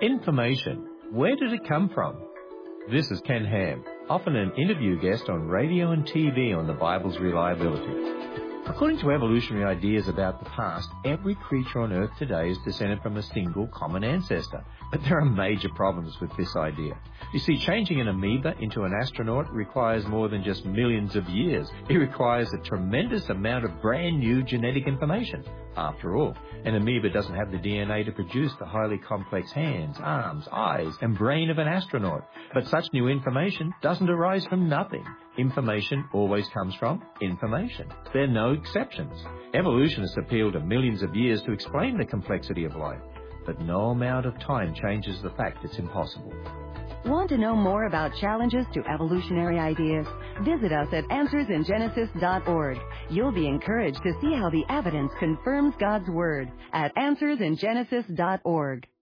Information. Where did it come from? This is Ken Ham, often an interview guest on radio and TV on the Bible's reliability. According to evolutionary ideas about the past, every creature on Earth today is descended from a single common ancestor. But there are major problems with this idea. You see, changing an amoeba into an astronaut requires more than just millions of years. It requires a tremendous amount of brand new genetic information. After all, an amoeba doesn't have the DNA to produce the highly complex hands, arms, eyes, and brain of an astronaut. But such new information doesn't arise from nothing. Information always comes from information. There are no exceptions. Evolutionists appeal to millions of years to explain the complexity of life, but no amount of time changes the fact it's impossible. Want to know more about challenges to evolutionary ideas? Visit us at AnswersInGenesis.org. You'll be encouraged to see how the evidence confirms God's Word at AnswersInGenesis.org.